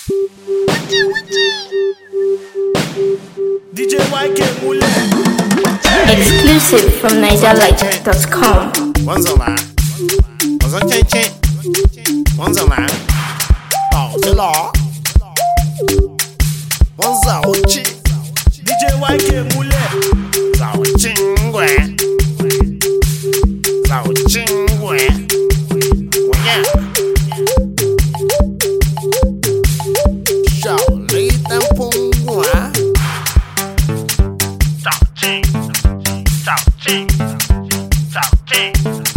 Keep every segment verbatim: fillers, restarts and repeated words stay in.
D J Y K Mule. Exclusive from niger light dot com. Wanza la, wanza chen chen, wanza la, oh de la, wanza ochi. D J Y K Mule, zao chingwe, zao chingwe, wanya. Shao li tan pungwa, zao ching, zao ching, zao ching.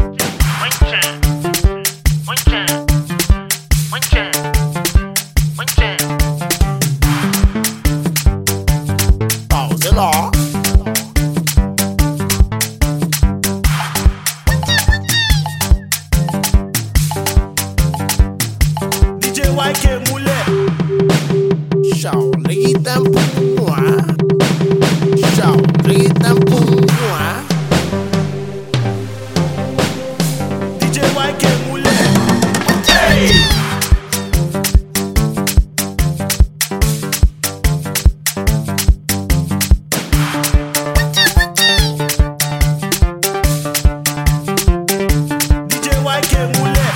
D J Y K Mule, shao li tan pungwa, shao li tan pungwa. D J Y K Mule, hey. D J Y K Mule,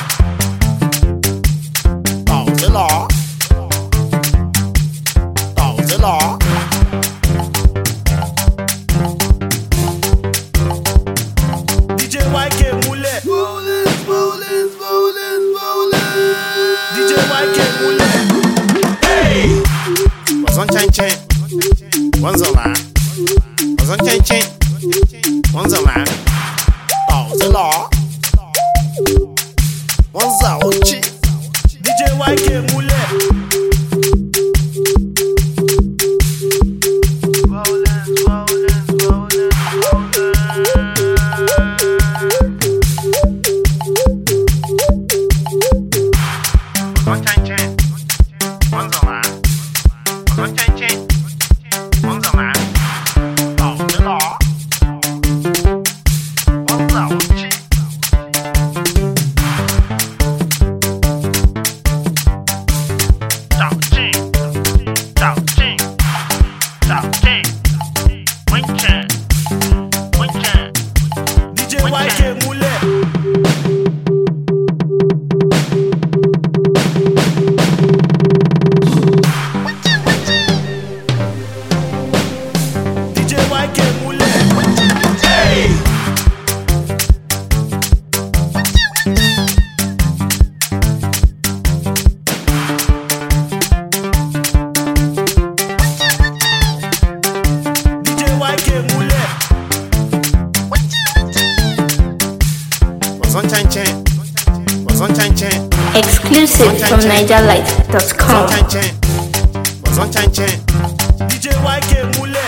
tao sẽ lọ, tao sẽ lọ. D J Y K Mule, Bowlers, bowlers, bowlers, bowlers. D J Y K Mule, hey. Wazon chen chen, wanza la, wazon chen chen, wanza la, tao sẽ lọ, wanza ochi. D J Y K Mule. Exclusive from niger light dot com. D J Y K Mule.